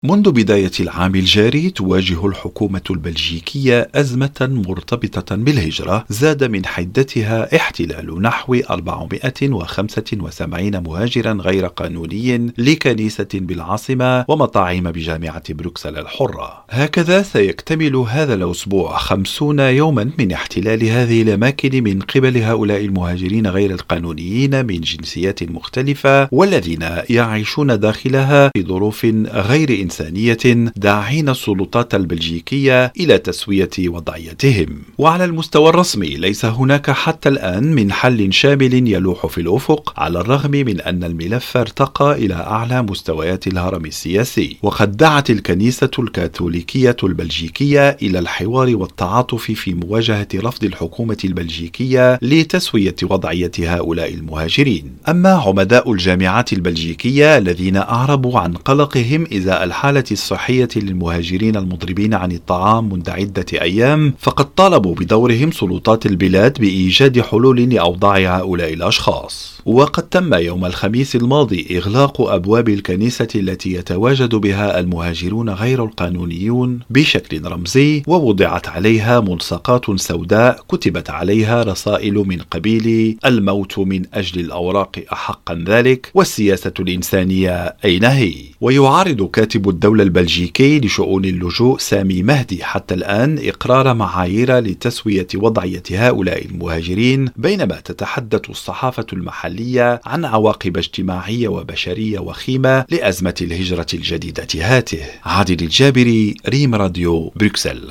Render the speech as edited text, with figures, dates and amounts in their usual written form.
منذ بداية العام الجاري تواجه الحكومة البلجيكية أزمة مرتبطة بالهجرة زاد من حدتها احتلال نحو 475 مهاجرا غير قانوني لكنيسة بالعاصمة ومطاعم بجامعة بروكسل الحرة. هكذا سيكتمل هذا الأسبوع 50 يوما من احتلال هذه الأماكن من قبل هؤلاء المهاجرين غير القانونيين من جنسيات مختلفة والذين يعيشون داخلها في ظروف غير إنسانية، داعين السلطات البلجيكية إلى تسوية وضعيتهم. وعلى المستوى الرسمي ليس هناك حتى الآن من حل شامل يلوح في الأفق، على الرغم من أن الملف ارتقى إلى أعلى مستويات الهرم السياسي. وقد دعت الكنيسة الكاثوليكية البلجيكية إلى الحوار والتعاطف في مواجهة رفض الحكومة البلجيكية لتسوية وضعية هؤلاء المهاجرين. أما عمداء الجامعات البلجيكية الذين أعربوا عن قلقهم إزاء الحالة الصحية للمهاجرين المضربين عن الطعام منذ عدة أيام، فقد طالبوا بدورهم سلطات البلاد بإيجاد حلول لأوضاع هؤلاء الأشخاص. وقد تم يوم الخميس الماضي إغلاق أبواب الكنيسة التي يتواجد بها المهاجرون غير القانونيون بشكل رمزي، ووضعت عليها ملصقات سوداء كتبت عليها رسائل من قبيل الموت من أجل الأوراق أحقا ذلك، والسياسة الإنسانية أين هي؟ ويعارض كاتب الدولة البلجيكي لشؤون اللجوء سامي مهدي حتى الآن إقرار معايير لتسوية وضعية هؤلاء المهاجرين، بينما تتحدث الصحافة المحلية عن عواقب اجتماعية وبشرية وخيمة لأزمة الهجرة الجديدة هاته. عادل الجابري، ريم راديو، بروكسل.